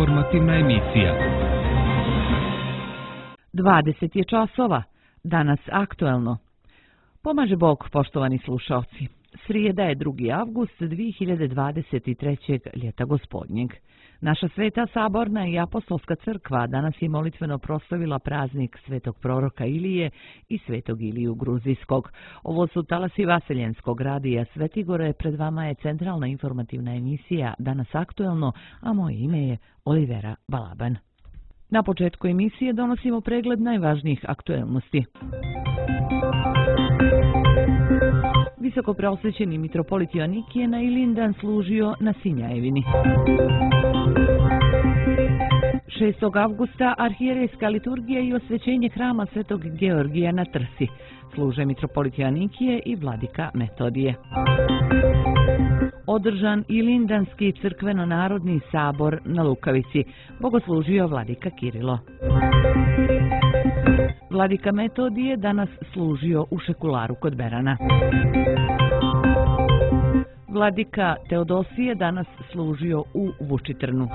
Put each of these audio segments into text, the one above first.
informativna emisija. 20 je časova, danas aktuelno. Pomaže Bog, poštovani slušalci. Srijeda je 2. avgust 2023. ljeta gospodnjeg. Naša Sveta Saborna i Apostolska crkva danas je molitveno proslavila praznik svetog proroka Ilije i svetog Iliju Gruzijskog. Ovo su talasi Vaseljenskog radija Svetigore, pred vama je centralna informativna emisija Danas aktuelno, a moje ime je Olivera Balaban. Na početku emisije donosimo pregled najvažnijih aktuelnosti. Visokopreosvećeni mitropolit Joanikije na Ilindan služio na Sinjajevini. 6. avgusta arhijerejska liturgija i osvećenje hrama Svetog Georgija na Trsi. Služe mitropolit Joanikije i vladika Metodije. Održan Ilindanski crkveno-narodni sabor na Lukavici. Bogoslužio vladika Kirilo. Vladika Metodije danas služio u Šekularu kod Berana. Vladika Teodosije danas služio u Vučitrnu.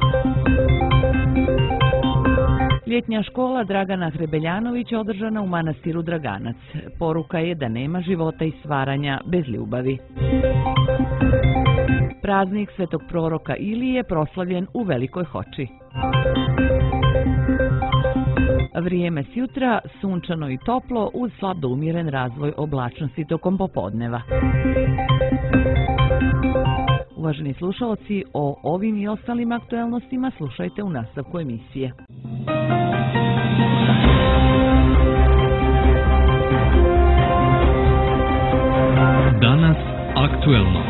Ljetnja škola Dragana Hrebeljanovića održana u manastiru Draganac. Poruka je da nema života i stvaranja bez ljubavi. Praznik svetog proroka Ilije proslavljen u Velikoj Hoči. Vrijeme s jutra sunčano i toplo uz slab do umjeren razvoj oblačnosti tokom popodneva. Uvaženi slušalci, o ovim i ostalim aktuelnostima slušajte u nastavku emisije. Danas aktuelno.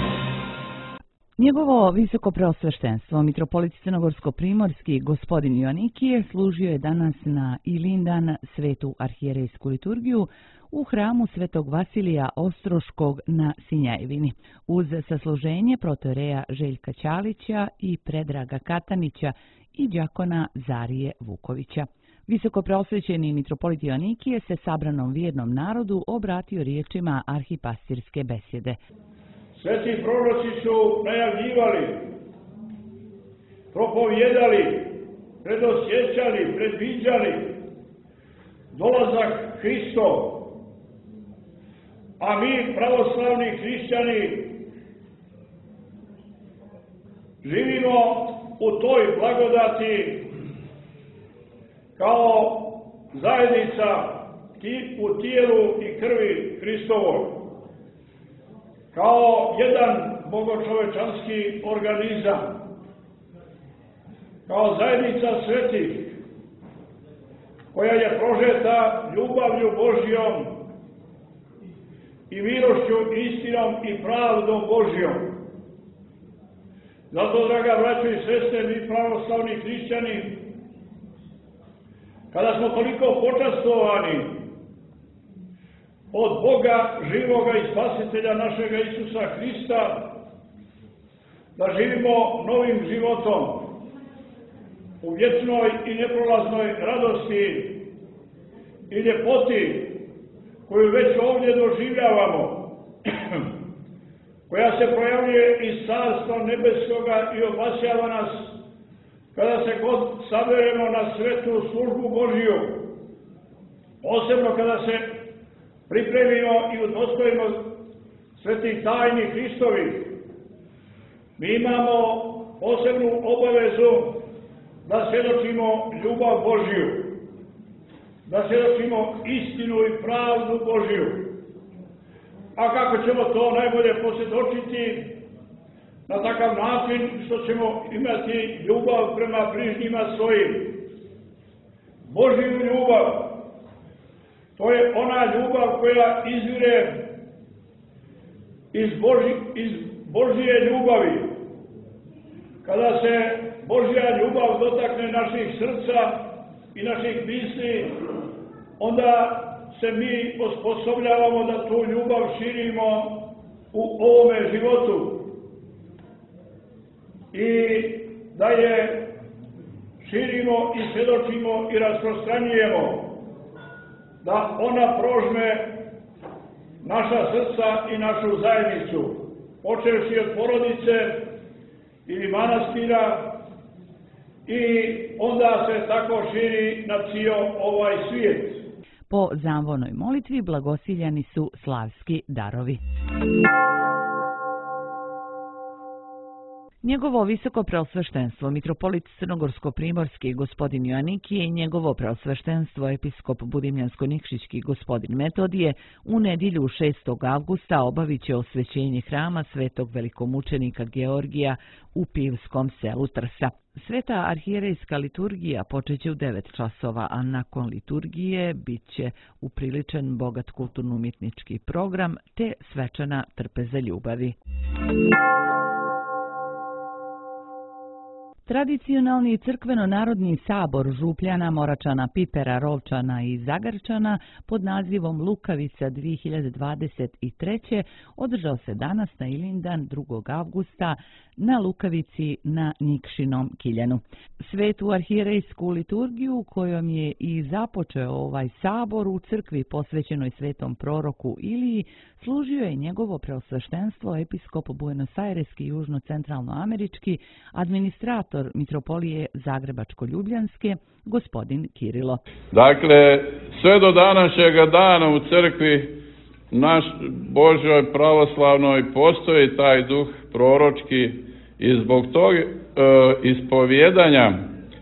Njegovo visoko preosveštenstvo, mitropolit Crnogorsko-primorski gospodin Joanikije, služio je danas na Ilindan svetu arhijerejsku liturgiju u hramu Svetog Vasilija Ostroškog na Sinjajevini, uz sasluženje protoreja Željka Ćalića i Predraga Katanića i đakona Zarije Vukovića. Visoko preosvećeni mitropolit Joanikije se sabranom vjernom narodu obratio riječima arhipastirske besjede. Sveti proroci su najavljivali, propovjedali, predosjećali, predviđali dolazak Hristov, a mi pravoslavni hrišćani živimo u toj blagodati kao zajednica u tijelu i krvi Hristovoj, kao jedan bogočovečanski organizam, kao zajednica svetih koja je prožeta ljubavlju Božjom i milošću, istinom i pravdom Božjom. Zato, draga braćo i sestre, mi pravoslavni hrišćani, kada smo toliko počastovani od Boga živoga i spasitelja našega Isusa Hrista, da živimo novim životom u vječnoj i neprolaznoj radosti i ljepoti koju već ovdje doživljavamo, koja se projavljuje iz Carstva nebeskoga i obasjava nas kada se god saberemo na svetu službu Božju, posebno kada se pripremimo i udostojimo svetih tajni Hristovih. Mi imamo posebnu obavezu da svjedočimo ljubav Božju, da svjedočimo istinu i pravdu Božju. A kako ćemo to najbolje posvjedočiti? Na takav način što ćemo imati ljubav prema bližnjima svojim. Božju ljubav. To je ona ljubav koja izvire iz Božje ljubavi. Kada se Božja ljubav dotakne naših srca i naših misli, onda se mi osposobljavamo da tu ljubav širimo u ovome životu i da je širimo i svjedočimo i rasprostranjujemo, da ona prožme naša srca i našu zajednicu, počevši od porodice ili manastira i onda se tako širi na cijel ovaj svijet. Po zamvonoj molitvi blagosiljani su slavski darovi. Njegovo visoko preosveštenstvo, mitropolit Crnogorsko-primorski gospodin Joanikije i njegovo preosveštenstvo, episkop Budimljansko-Nikšićki gospodin Metodije, u nedjelju 6. avgusta obavit će osvećenje hrama svetog velikomučenika Georgija u Pivskom selu Trsa. Sveta arhijerejska liturgija počeće u 9 časova, a nakon liturgije bit će upriličen bogat kulturno-umjetnički program te svečana trpeza ljubavi. Tradicionalni crkveno-narodni sabor Župljana, Moračana, Pipera, Rovčana i Zagarčana pod nazivom Lukavica 2023. održao se danas na Ilindan 2. avgusta na Lukavici na Nikšinom Kiljanu. Svetu arhijerejsku liturgiju kojom je i započeo ovaj sabor u crkvi posvećenoj svetom proroku Iliji služio je njegovo preosveštenstvo episkop Buenos Aireski južno-centralnoamerički administrator mitropolije Zagrebačko-Ljubljanske gospodin Kirilo. Dakle, sve do današnjega dana u crkvi naš Božoj pravoslavnoj postoji taj duh proročki i zbog tog ispovjedanja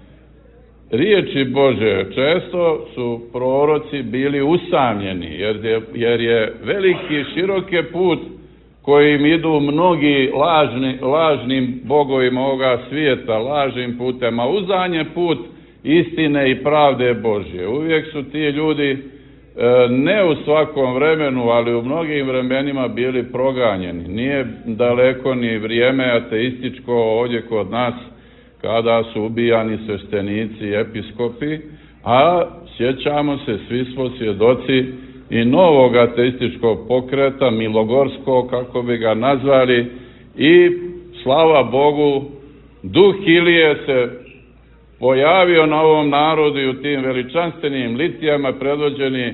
riječi Bože često su proroci bili usamljeni, jer je veliki široki put kojim idu mnogi lažnim bogovima ovoga svijeta, lažnim putem, a uzan je put istine i pravde Božje. Uvijek su ti ljudi ne u svakom vremenu, ali u mnogim vremenima bili proganjeni. Nije daleko ni vrijeme ateističko ovdje kod nas, kada su ubijani sveštenici i episkopi, a sjećamo se, svi smo svjedoci i novog ateističkog pokreta, milogorskog, kako bi ga nazvali, i slava Bogu, duh Ilije se pojavio na ovom narodu i u tim veličanstvenim litijama predvođeni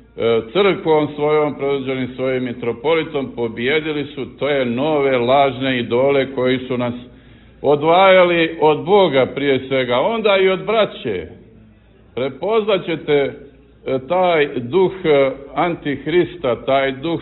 crkvom svojom, predvođeni svojim mitropolitom, pobijedili su te nove lažne idole koji su nas odvajali od Boga prije svega, onda i od braće. Prepoznat ćete taj duh antihrista, taj duh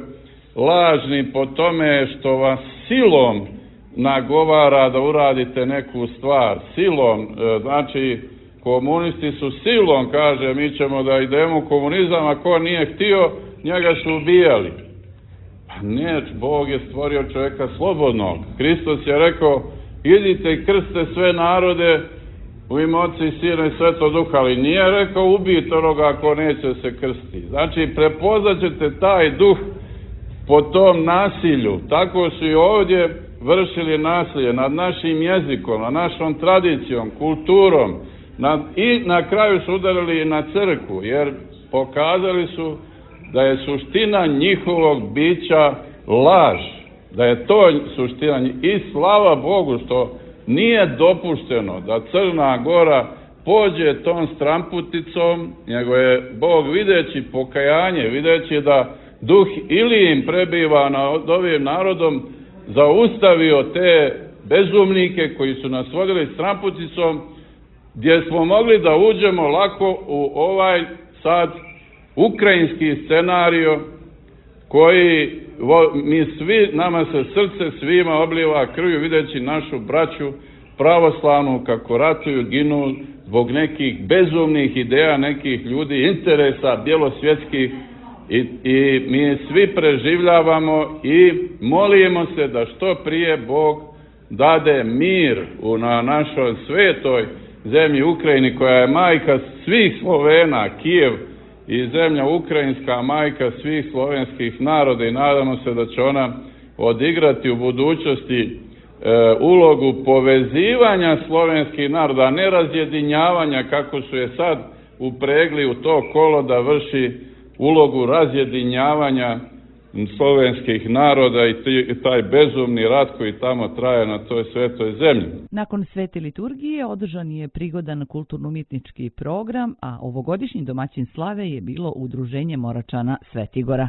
lažni po tome što vas silom nagovara da uradite neku stvar. Silom, znači komunisti su silom, kaže, mi ćemo da idemo u komunizam, a ko nije htio, njega su ubijali. Pa ne, Bog je stvorio čovjeka slobodnog. Hristos je rekao, idite i krste sve narode u ime Oca i Sina i Svetog Duha, ali nije rekao ubijte onoga ako neće se krstiti. Znači, prepoznat ćete taj duh po tom nasilju. Tako su i ovdje vršili nasilje nad našim jezikom, nad našom tradicijom, kulturom, i na kraju su udarili i na crkvu, jer pokazali su da je suština njihovog bića laž, da je to suština. I slava Bogu što nije dopušteno da Crna Gora pođe tom stramputicom, nego je Bog videći pokajanje, videći da duh Ilijin prebiva nad ovim narodom, zaustavio te bezumnike koji su nas vodili stramputicom, gdje smo mogli da uđemo lako u ovaj sad ukrajinski scenario koji mi svi, nama se srce svima obliva krvju videći našu braću pravoslavnu kako ratuju, ginu zbog nekih bezumnih ideja, nekih ljudi, interesa bjelosvjetskih i mi svi preživljavamo i molimo se da što prije Bog dade mir na našoj svetoj zemlji Ukrajini koja je majka svih Slovena, Kijev i zemlja ukrajinska majka svih slovenskih naroda i nadamo se da će ona odigrati u budućnosti ulogu povezivanja slovenskih naroda, a ne razjedinjavanja kako su je sad upregli u to kolo da vrši ulogu razjedinjavanja slovenskih naroda i taj bezumni rat koji tamo traje na toj svetoj zemlji. Nakon svete liturgije održan je prigodan kulturno-umjetnički program, a ovogodišnji domaćin slave je bilo Udruženje Moračana Svetigora.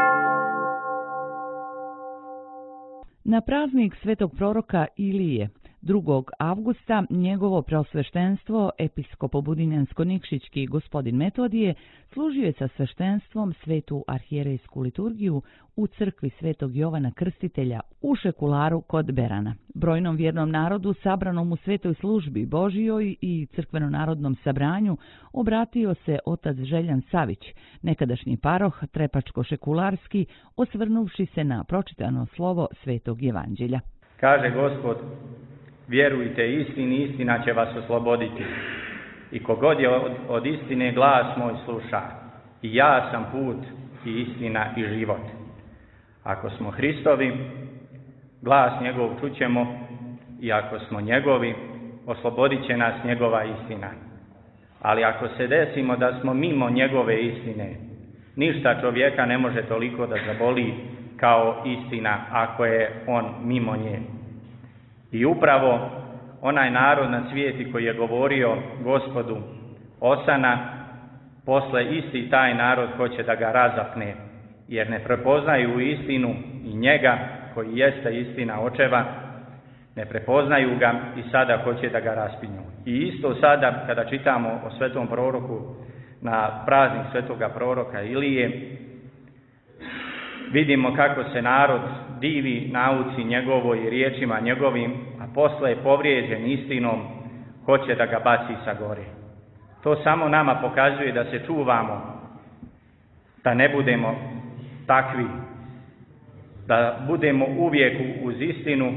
Na praznik svetog proroka Ilije 2. avgusta njegovo preosveštenstvo, episkopo Budinjansko-Nikšićki gospodin Metodije, služio je sa sveštenstvom svetu arhijerejsku liturgiju u crkvi Svetog Jovana Krstitelja u Šekularu kod Berana. Brojnom vjernom narodu sabranom u svetoj službi Božijoj i crkveno-narodnom sabranju obratio se otac Željan Savić, nekadašnji paroh Trepačko-Šekularski, osvrnuvši se na pročitano slovo Svetog Evanđelja. Kaže Gospod, vjerujte istini, istina će vas osloboditi. I kogod je od istine glas moj sluša, i ja sam put i istina i život. Ako smo Hristovi, glas njegov čućemo, i ako smo njegovi, oslobodit će nas njegova istina. Ali ako se desimo da smo mimo njegove istine, ništa čovjeka ne može toliko da zaboli kao istina ako je on mimo nje. I upravo onaj narod na svijeti koji je govorio Gospodu osana, posle isti taj narod hoće da ga razapne, jer ne prepoznaju istinu i njega koji jeste istina očeva, ne prepoznaju ga i sada hoće da ga raspinju. I isto sada kada čitamo o svetom proroku na praznik svetoga proroka Ilije, vidimo kako se narod divi nauci njegovoj i riječima njegovim, a posle je povrijeđen istinom, hoće da ga baci sa gore. To samo nama pokazuje da se čuvamo, da ne budemo takvi, da budemo uvijek uz istinu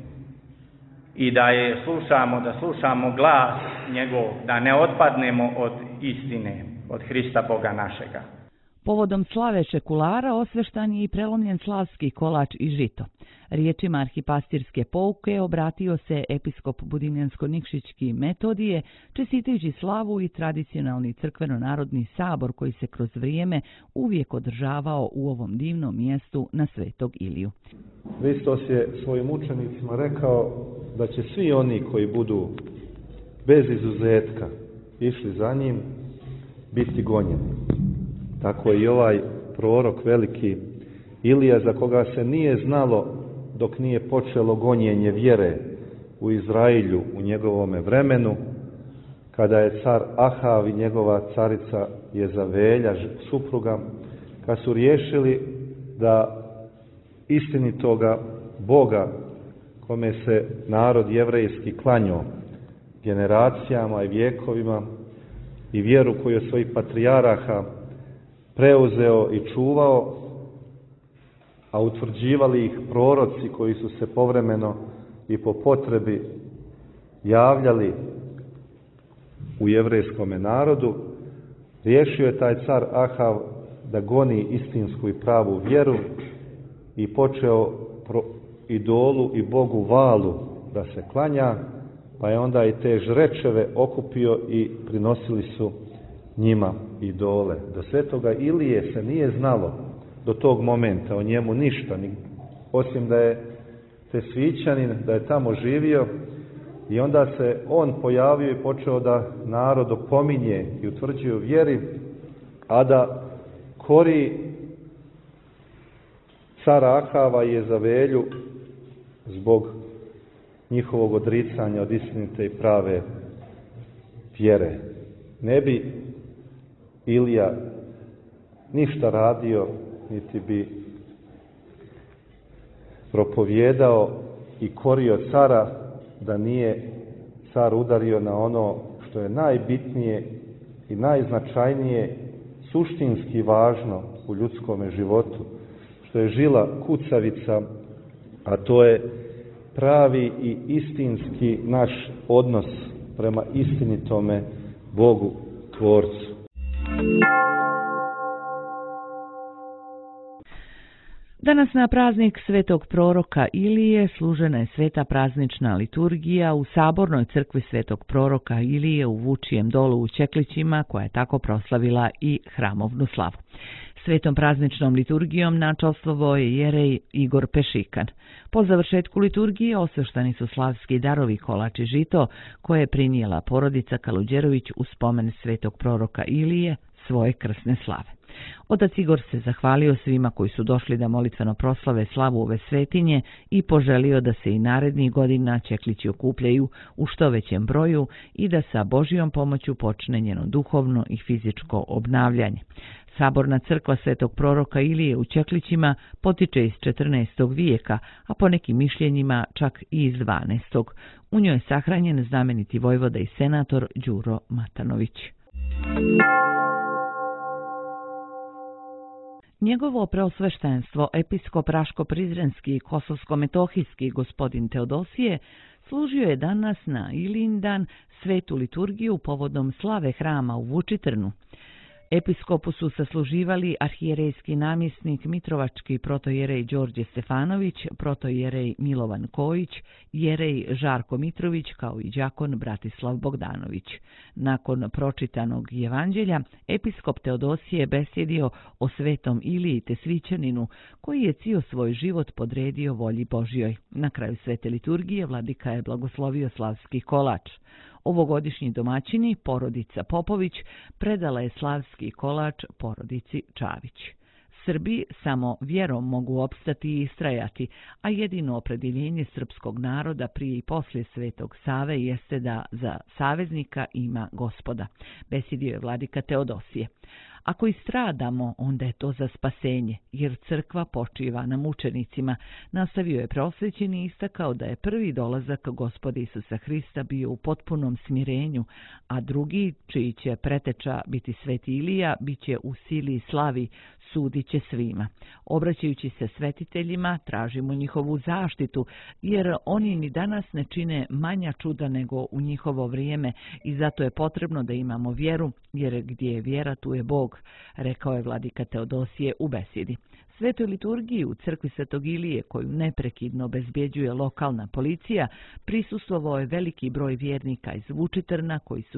i da je slušamo, da slušamo glas njegov, da ne otpadnemo od istine, od Hrista Boga našega. Povodom slave Šekulara osveštan je i prelomljen slavski kolač i žito. Riječima arhipastirske pouke obratio se episkop Budinjansko-Nikšićki Metodije, čestitajući slavu i tradicionalni crkveno-narodni sabor koji se kroz vrijeme uvijek održavao u ovom divnom mjestu na Svetog Iliju. Hristos je svojim učenicima rekao da će svi oni koji budu bez izuzetka išli za njim biti gonjeni. Tako je i ovaj prorok veliki Ilija, za koga se nije znalo dok nije počelo gonjenje vjere u Izrailju u njegovome vremenu, kada je car Ahav i njegova carica Jezavelja, supruga, kad su riješili da istinitoga Boga, kome se narod jevrejski klanjao generacijama i vjekovima, i vjeru koju je svojih patrijaraha preuzeo i čuvao, a utvrđivali ih proroci koji su se povremeno i po potrebi javljali u jevrejskome narodu, riješio je taj car Ahav da goni istinsku i pravu vjeru i počeo idolu i Bogu Valu da se klanja, pa je onda i te žrečeve okupio i prinosili su njima idole. Do svetoga Ilije se nije znalo do tog momenta o njemu ništa, osim da je Tesvićanin, da je tamo živio, i onda se on pojavio i počeo da narod opominje i utvrđuje u vjeri, a da kori cara Ahava i Jezavelju zbog njihovog odricanja od istinite i prave vjere. Ne bi Ilija ništa radio, niti bi propovjedao i korio cara, da nije car udario na ono što je najbitnije i najznačajnije, suštinski važno u ljudskome životu, što je žila kucavica, a to je pravi i istinski naš odnos prema istinitome Bogu Tvorcu. Danas na praznik svetog proroka Ilije služena je sveta praznična liturgija u sabornoj crkvi svetog proroka Ilije u Vučijem dolu u Čeklićima, koja je tako proslavila i hramovnu slavu. Svetom prazničnom liturgijom načastvovao je jerej Igor Pešikan. Po završetku liturgije osveštani su slavski darovi kolač i žito, koje je prinijela porodica Kaluđerović u spomen svetog proroka Ilije, svoje krsne slave. Otac Igor se zahvalio svima koji su došli da molitveno proslave slavu ove svetinje i poželio da se i narednih godina čeklići okupljaju u što većem broju i da sa Božjom pomoću počne njeno duhovno i fizičko obnavljanje. Saborna crkva svetog proroka Ilije u Čeklićima potiče iz 14. vijeka, a po nekim mišljenjima čak i iz 12. U njoj je sahranjen znameniti vojvoda i senator Đuro Matanović. Njegovo preosveštenstvo, episkop Raško-Prizrenski i Kosovsko-Metohijski gospodin Teodosije, služio je danas na Ilindan svetu liturgiju povodom slave hrama u Vučitrnu. Episkopu su sasluživali arhijerejski namjesnik Mitrovački protojerej Đorđe Stefanović, protojerej Milovan Kojić, jerej Žarko Mitrović kao i đakon Bratislav Bogdanović. Nakon pročitanog evanđelja, episkop Teodosije besjedio o svetom Iliji te Svićaninu, koji je cijel svoj život podredio volji Božjoj. Na kraju svete liturgije vladika je blagoslovio slavski kolač. Ovogodišnji domaćini, porodica Popović, predala je slavski kolač porodici Čavić. Srbi samo vjerom mogu opstati i istrajati, a jedino opredjeljenje srpskog naroda prije i poslije Svetog Save jeste da za saveznika ima Gospoda, besjedio je vladika Teodosije. Ako istradamo, onda je to za spasenje, jer crkva počiva na mučenicima, nastavio je preosvećeni i istakao da je prvi dolazak Gospoda Isusa Hrista bio u potpunom smirenju, a drugi, čiji će preteča biti sveti Ilija, bit će u sili i slavi, sudit će svima. Obraćajući se svetiteljima, tražimo njihovu zaštitu, jer oni ni danas ne čine manja čuda nego u njihovo vrijeme i zato je potrebno da imamo vjeru, jer gdje je vjera, tu je Bog, rekao je vladika Teodosije u besjedi. Svetoj liturgiji u crkvi Svetog Ilije, koju neprekidno obezbjeđuje lokalna policija, prisustvovao je veliki broj vjernika iz Vučitrna koji su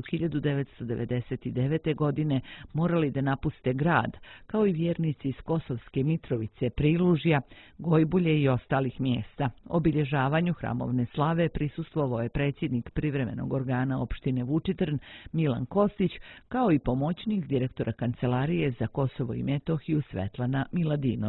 1999. godine morali da napuste grad, kao i vjernici iz Kosovske Mitrovice, Prilužja, Gojbulje i ostalih mjesta. Obilježavanju hramovne slave prisustvovao je predsjednik privremenog organa opštine Vučitrn Milan Kostić, kao i pomoćnik direktora Kancelarije za Kosovo i Metohiju Svetlana Miladinov.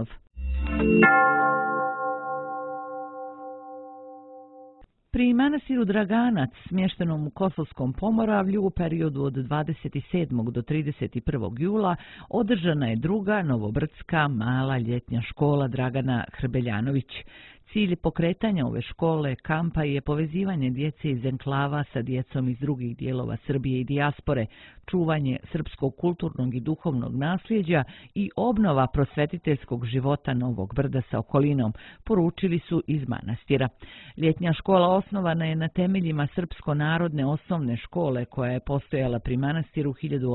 Pri manastiru Draganac, smještenom u Kosovskom Pomoravlju u periodu od 27. do 31. jula, održana je druga novobrdska mala ljetnja škola Dragana Hrbeljanović. Cilj pokretanja ove škole kampa je povezivanje djece iz enklava sa djecom iz drugih dijelova Srbije i dijaspore, čuvanje srpskog kulturnog i duhovnog nasljeđa i obnova prosvetiteljskog života Novog Brda sa okolinom, poručili su iz manastira. Ljetnja škola osnovana je na temeljima Srpsko-narodne osnovne škole koja je postojala pri manastiru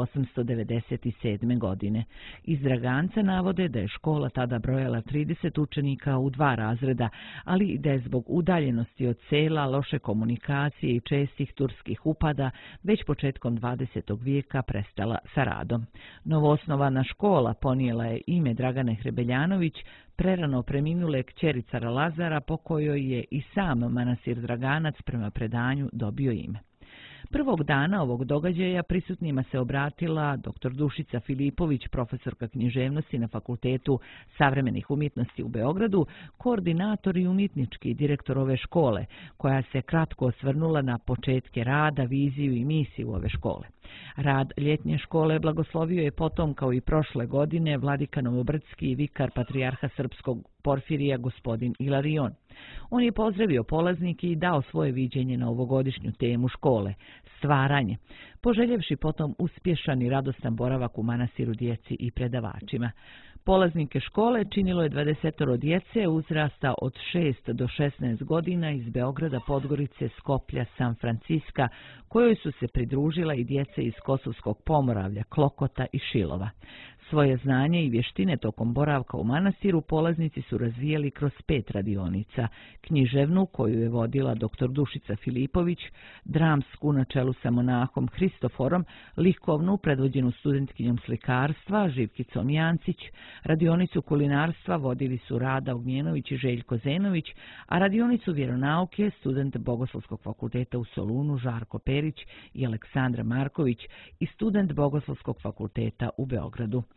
1897. godine. Iz Draganca navode da je škola tada brojala 30 učenika u 2 razreda, ali i da je zbog udaljenosti od sela, loše komunikacije i čestih turskih upada već početkom 20. vijeka prestala sa radom. Novoosnovana škola ponijela je ime Dragane Hrebeljanović, prerano preminule kćeri cara Lazara, po kojoj je i sam manastir Draganac prema predanju dobio ime. Prvog dana ovog događaja prisutnima se obratila dr. Dušica Filipović, profesorka književnosti na Fakultetu savremenih umjetnosti u Beogradu, koordinator i umjetnički direktor ove škole, koja se kratko osvrnula na početke rada, viziju i misiju ove škole. Rad ljetnje škole blagoslovio je potom, kao i prošle godine, vladika novobrdski i vikar patrijarha srpskog Porfirija gospodin Ilarion. On je pozdravio polaznike i dao svoje viđenje na ovogodišnju temu škole – stvaranje, poželjevši potom uspješan i radostan boravak u manastiru djeci i predavačima. Polaznike škole činilo je 20 djece uzrasta od 6 do 16 godina iz Beograda, Podgorice, Skoplja, San Franciska, kojoj su se pridružila i djece iz Kosovskog Pomoravlja, Klokota i Šilova. Svoje znanje i vještine tokom boravka u manastiru polaznici su razvijali kroz 5 radionica: književnu, koju je vodila dr. Dušica Filipović, dramsku na čelu sa monahom Hristoforom, likovnu predvođenu studentkinjom slikarstva Živkicom Jancić, radionicu kulinarstva vodili su Rada Ognjenović i Željko Zenović, a radionicu vjeronauke student Bogoslovskog fakulteta u Solunu Žarko Perić i Aleksandra Marković i student Bogoslovskog fakulteta u Beogradu.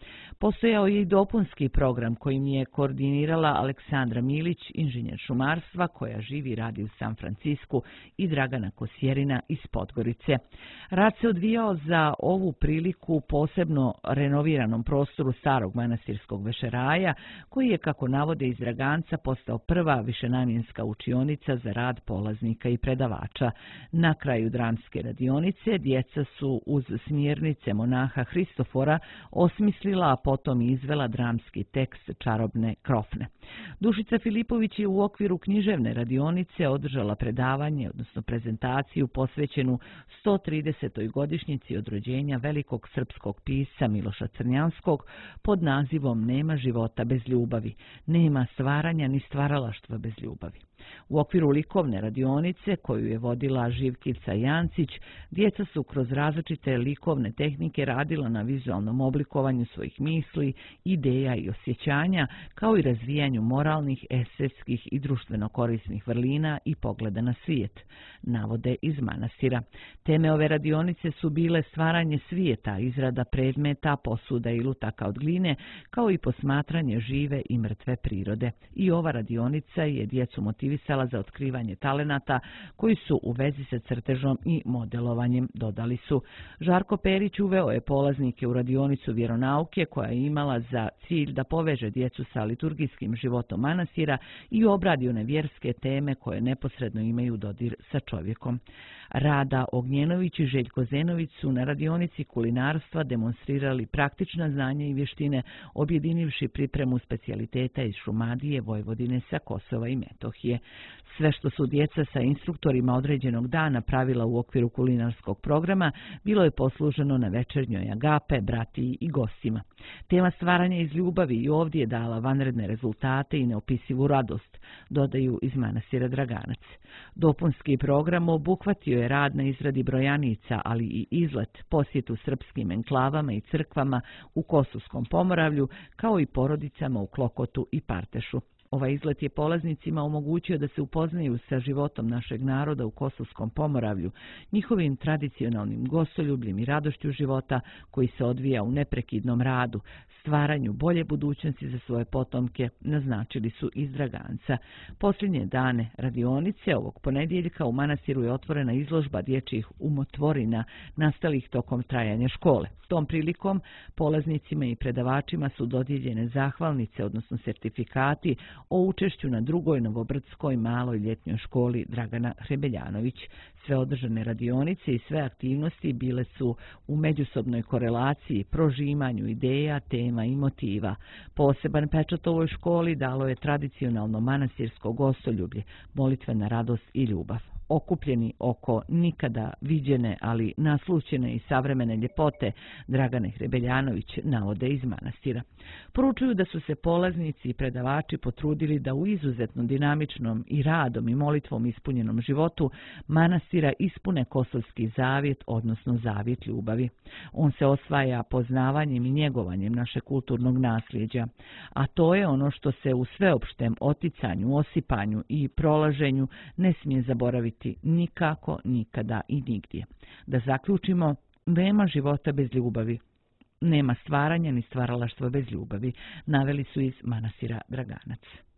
Postojao je i dopunski program kojim je koordinirala Aleksandra Milić, inženjer šumarstva koja živi i radi u San Francisku, i Dragana Kosjerina iz Podgorice. Rad se odvijao za ovu priliku posebno renoviranom prostoru starog manastirskog vešeraja, koji je, kako navode iz Draganca, postao prva višenamjenska učionica za rad polaznika i predavača. Na kraju dramske radionice djeca su uz smjernice monaha Hristofora osmislila, a potom izvela dramski tekst Čarobne krofne. Dušica Filipović je u okviru književne radionice održala predavanje, odnosno prezentaciju posvećenu 130. godišnjici od rođenja velikog srpskog pisca Miloša Crnjanskog pod nazivom Nema života bez ljubavi, nema stvaranja ni stvaralaštva bez ljubavi. U okviru likovne radionice, koju je vodila Živkica Jancić, djeca su kroz različite likovne tehnike radila na vizualnom oblikovanju svojih misli, ideja i osjećanja, kao i razvijanju moralnih, estetskih i društveno korisnih vrlina i pogleda na svijet, navode iz manastira. Teme ove radionice su bile stvaranje svijeta, izrada predmeta, posuda i lutaka od gline, kao i posmatranje žive i mrtve prirode. I ova radionica je djecu motivisala za otkrivanje talenata koji su u vezi sa crtežom i modelovanjem, dodali su. Žarko Perić uveo je polaznike u radionicu vjeronauke koja je imala za cilj da poveže djecu sa liturgijskim životom manastira i obradi one vjerske teme koje neposredno imaju dodir sa čovjekom. Rada Ognjenović i Željko Zenović su na radionici kulinarstva demonstrirali praktična znanja i vještine, objedinivši pripremu specijaliteta iz Šumadije, Vojvodine, sa Kosova i Metohije. Sve što su djeca sa instruktorima određenog dana pravila u okviru kulinarskog programa bilo je posluženo na večernjoj agape, bratiji i gostima. Tema stvaranja iz ljubavi i ovdje je dala vanredne rezultate i neopisivu radost, dodaju iz manastira Draganac. Dopunski program obuhvatio je rad na izradi brojanica, ali i izlet, posjetu srpskim enklavama i crkvama u Kosovskom Pomoravlju, kao i porodicama u Klokotu i Partešu. Ovaj izlet je polaznicima omogućio da se upoznaju sa životom našeg naroda u Kosovskom Pomoravlju, njihovim tradicionalnim gostoljubljem i radošću života koji se odvija u neprekidnom radu, stvaranju bolje budućnosti za svoje potomke, naznačili su iz Draganca. Posljednje dane radionice ovog ponedjeljka u manastiru je otvorena izložba dječjih umotvorina nastalih tokom trajanja škole. Tom prilikom polaznicima i predavačima su dodijeljene zahvalnice, odnosno sertifikati o učešću na drugoj novobrdskoj maloj ljetnjoj školi Dragana Hrebeljanović. Sve održane radionice i sve aktivnosti bile su u međusobnoj korelaciji, prožimanju ideja, tema i motiva. Poseban pečat ovoj školi dalo je tradicionalno manastirsko gostoljublje, molitvena radost i ljubav. Okupljeni oko nikada viđene, ali naslućene i savremene ljepote, Dragane Hrebeljanović navode iz manastira. Poručuju da su se polaznici i predavači potrudili da u izuzetno dinamičnom i radom i molitvom ispunjenom životu manastira ispune kosovski zavjet, odnosno zavjet ljubavi. On se osvaja poznavanjem i njegovanjem našeg kulturnog nasljeđa, a to je ono što se u sveopštem oticanju, osipanju i prolaženju ne smije zaboraviti nikako, nikada i nigdje. Da zaključimo, nema života bez ljubavi. Nema stvaranja ni stvaralaštva bez ljubavi, naveli su iz manastira Draganac.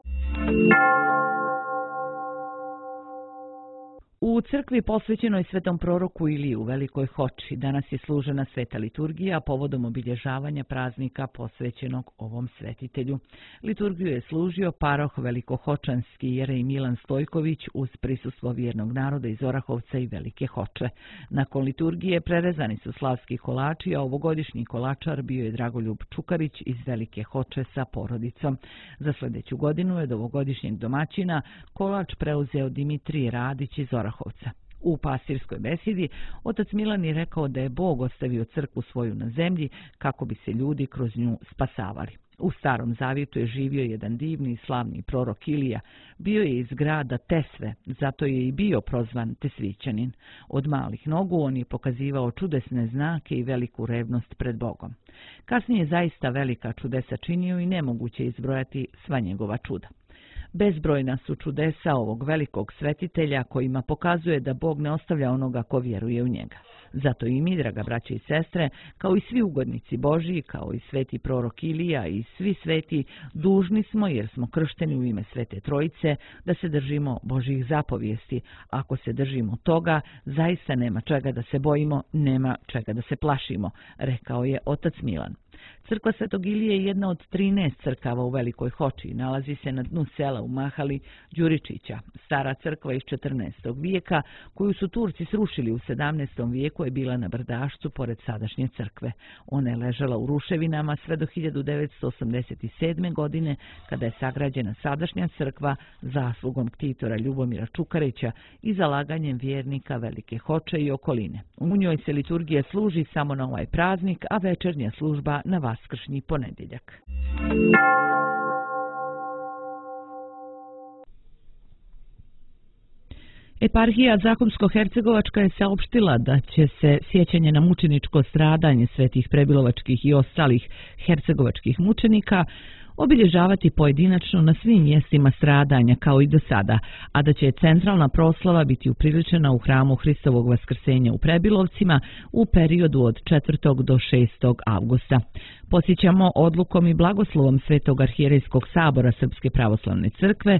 U crkvi posvećenoj svetom proroku Iliji u Velikoj Hoči danas je služena sveta liturgija povodom obilježavanja praznika posvećenog ovom svetitelju. Liturgiju je služio paroh velikohočanski jerej Milan Stojković uz prisustvo vjernog naroda iz Orahovca i Velike Hoče. Nakon liturgije prerezani su slavski kolači, a ovogodišnji kolačar bio je Dragoljub Čukarić iz Velike Hoče sa porodicom. Za sljedeću godinu je od ovogodišnjeg domaćina kolač preuzeo Dimitrij Radić iz Orahovca. U pastirskoj besedi otac Milan je rekao da je Bog ostavio crkvu svoju na zemlji kako bi se ljudi kroz nju spasavali. U Starom Zavjetu je živio jedan divni i slavni prorok Ilija. Bio je iz grada Tesve, zato je i bio prozvan Tesvićanin. Od malih nogu on je pokazivao čudesne znake i veliku revnost pred Bogom. Kasnije je zaista velika čudesa činio i nemoguće izbrojati sva njegova čuda. Bezbrojna su čudesa ovog velikog svetitelja kojima pokazuje da Bog ne ostavlja onoga ko vjeruje u njega. Zato i mi, draga braće i sestre, kao i svi ugodnici Božji, kao i sveti prorok Ilija i svi sveti, dužni smo, jer smo kršteni u ime Svete Trojice, da se držimo Božjih zapovijesti. Ako se držimo toga, zaista nema čega da se bojimo, nema čega da se plašimo, rekao je otac Milan. Crkva Svetog Ilije je jedna od 13 crkava u Velikoj Hoči. Nalazi se na dnu sela u Mahali Đuričića. Stara crkva iz 14. vijeka, koju su Turci srušili u 17. vijeku, je bila na brdašcu pored sadašnje crkve. Ona je ležala u ruševinama sve do 1987. godine, kada je sagrađena sadašnja crkva zaslugom ktitora Ljubomira Čukarića i zalaganjem vjernika Velike Hoče i okoline. U njoj se liturgija služi samo na ovaj praznik, a večernja služba na vaskršnji ponedjeljak. Eparhija Zahumsko-Hercegovačka je saopštila da će se sjećanje na mučeničko stradanje svetih prebilovačkih i ostalih hercegovačkih mučenika obilježavati pojedinačno na svim mjestima stradanja kao i do sada, a da će centralna proslava biti upriličena u hramu Hristovog vaskrsenja u Prebilovcima u periodu od 4. do 6. avgusta. Podsjećamo, odlukom i blagoslovom Svetog arhijerejskog sabora Srpske pravoslavne crkve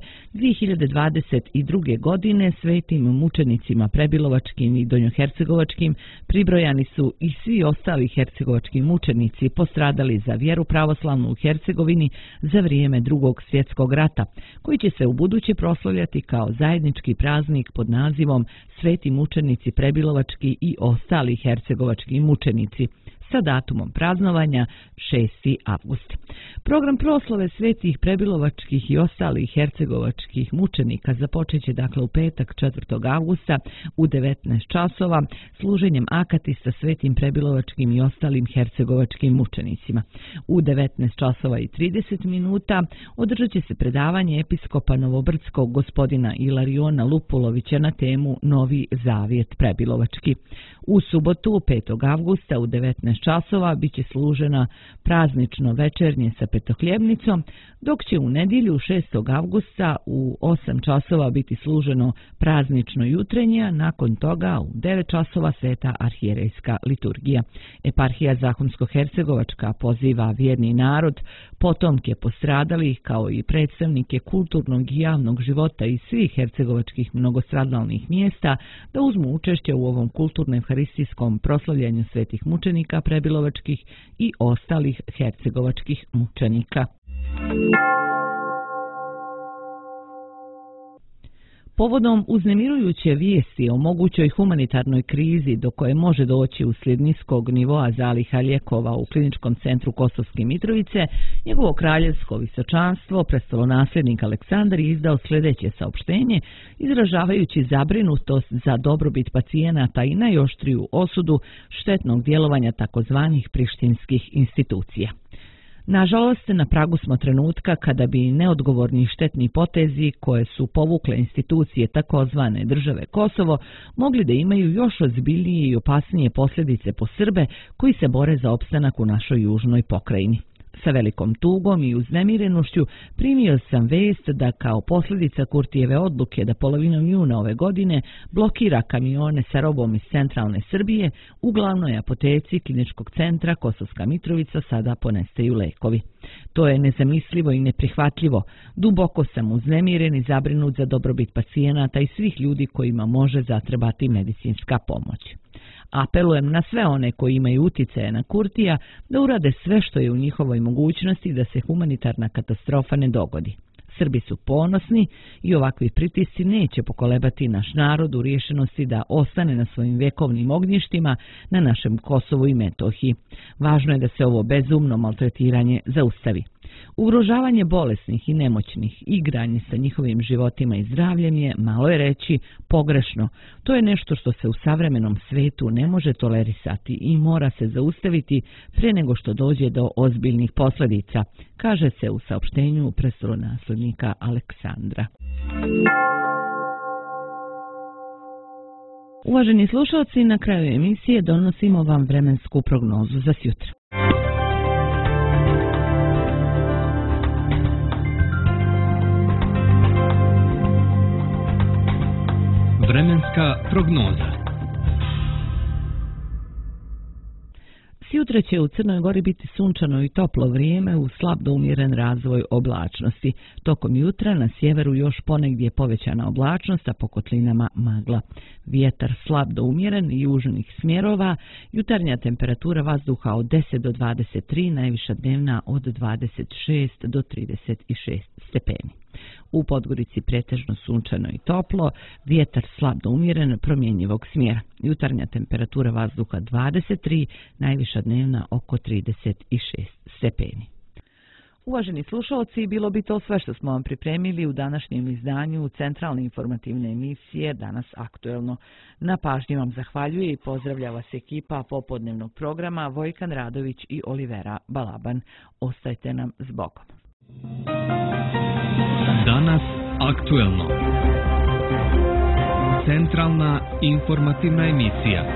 2022. godine svetim mučenicima prebilovačkim i donjohercegovačkim pribrojani su i svi ostali hercegovački mučenici postradali za vjeru pravoslavnu u Hercegovini za vrijeme Drugog svjetskog rata, koji će se ubuduće proslavljati kao zajednički praznik pod nazivom Sveti mučenici prebilovački i ostali hercegovački mučenici, sa datumom praznovanja 6. avgust. Program proslave svetih prebilovačkih i ostalih hercegovačkih mučenika započeće dakle u petak 4. avgusta u 19 časova služenjem akati sa svetim prebilovačkim i ostalim hercegovačkim mučenicima. U 19 časova i 30 minuta održat će se predavanje episkopa Novobrdskog gospodina Ilariona Lupulovića na temu Novi zavjet prebilovački. U subotu 5. avgusta u 19 časova bit će služena praznično večernje sa petohljebnicom, dok će u nedjelju 6. avgusta u 8 časova biti služeno praznično jutrenje, a nakon toga u 9 časova sveta arhijerejska liturgija. Eparhija Zahumsko-Hercegovačka poziva vjerni narod, potomke postradalih kao i predstavnike kulturnog i javnog života iz svih hercegovačkih mnogostradalnih mjesta da uzmu učešće u ovom kulturno-evharistijskom proslavljanju svetih mučenika prebilovačkih i ostalih hercegovačkih mučenika. Povodom uznemirujuće vijesti o mogućoj humanitarnoj krizi do koje može doći uslijed niskog nivoa zaliha lijekova u Kliničkom centru Kosovske Mitrovice, njegovo kraljevsko visočanstvo, prestolonasljednik Aleksandar, je izdao sljedeće saopštenje, izražavajući zabrinutost za dobrobit pacijenata i najoštriju osudu štetnog djelovanja takozvanih prištinskih institucija. Nažalost, na pragu smo trenutka kada bi neodgovorni štetni potezi koje su povukle institucije takozvane države Kosovo mogli da imaju još ozbiljnije i opasnije posljedice po Srbe koji se bore za opstanak u našoj južnoj pokrajini. Sa velikom tugom i uznemirenošću primio sam vest da kao posljedica Kurtijeve odluke da polovinom juna ove godine blokira kamione sa robom iz centralne Srbije, u glavnoj apoteci Kliničkog centra Kosovska Mitrovica sada ponestaju lekovi. To je nezamislivo i neprihvatljivo. Duboko sam uznemiren i zabrinut za dobrobit pacijenata i svih ljudi kojima može zatrebati medicinska pomoć. Apelujem na sve one koji imaju utjecaje na Kurtija da urade sve što je u njihovoj mogućnosti da se humanitarna katastrofa ne dogodi. Srbi su ponosni i ovakvi pritisci neće pokolebati naš narod u rješenosti da ostane na svojim vekovnim ognjištima na našem Kosovu i Metohiji. Važno je da se ovo bezumno maltretiranje zaustavi. Ugrožavanje bolesnih i nemoćnih, igranje sa njihovim životima i zdravljem je, malo je reći, pogrešno. To je nešto što se u savremenom svetu ne može tolerisati i mora se zaustaviti prije nego što dođe do ozbiljnih posljedica, kaže se u saopštenju prestolonaslednika Aleksandra. Uvaženi slušalci, na kraju emisije donosimo vam vremensku prognozu za sjutra. Vremenska prognoza. Sutra će u Crnoj Gori biti sunčano i toplo vrijeme uz slab do umjeren razvoj oblačnosti. Tokom jutra na sjeveru još ponegdje povećana oblačnost, a po kotlinama magla. Vjetar slab do umjeren južnih smjerova, jutarnja temperatura vazduha od 10 do 23, najviša dnevna od 26 do 36 stepeni. U Podgorici pretežno sunčano i toplo, vjetar slab do umjeren promjenjivog smjera. Jutarnja temperatura vazduha 23, najviša dnevna oko 36 stepeni. Uvaženi slušalci, bilo bi to sve što smo vam pripremili u današnjem izdanju centralne informativne emisije Danas aktuelno. Na pažnji vam zahvaljuje i pozdravlja vas ekipa popodnevnog programa Vojkan Radović i Olivera Balaban. Ostajte nam s Bogom. Danas aktuelno. Centralna informativna emisija.